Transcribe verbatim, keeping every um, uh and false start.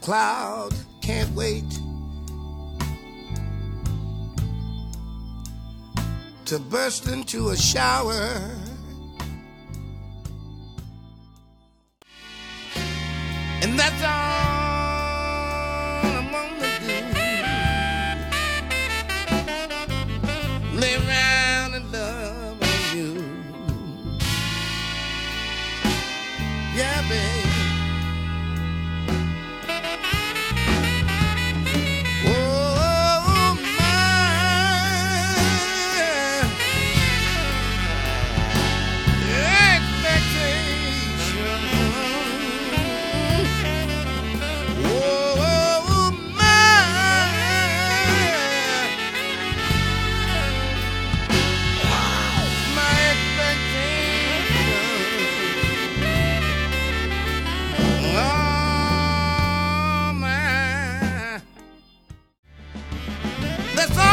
cloud can't wait to burst into a shower. And that's all I'm gonna do. Lay around and love on you. Yeah, babe. That's